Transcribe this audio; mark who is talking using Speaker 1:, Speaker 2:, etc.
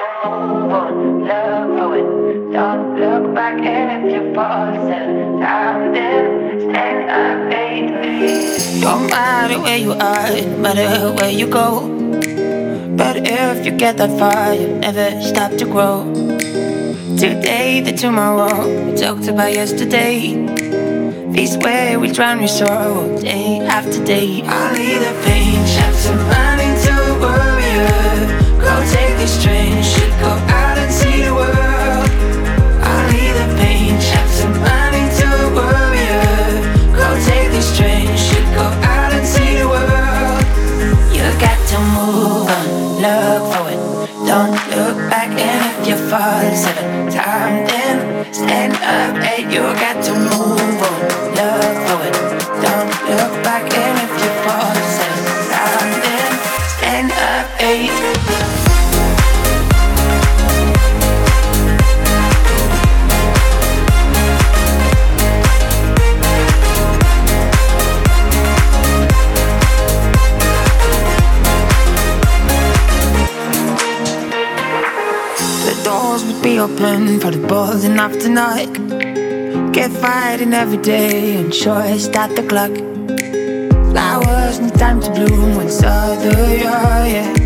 Speaker 1: to move on, look forward. Don't look back, and if you fall, set time, then stand up, baby.
Speaker 2: Don't matter where you are, no matter where you go. But if you get that far, you never stop to grow. Today, the tomorrow, we talked about yesterday. This way we drown your sorrow day after day. I'll leave the pain, shut some mind into a warrior. Go take this train, should go out and see the world. I'll leave the pain, shut some mind into a warrior. Go take this train, should go out and see the world. You got to move on, look forward. Don't look back, and if you fall 7 times, then stand up. 8, you got to move on, look forward. Don't look back, and if you fall 7 times, then stand up. 8. Be open for the bold enough to knock. Get fighting every day and sure start the clock. Flowers need time to bloom when it's other, yeah.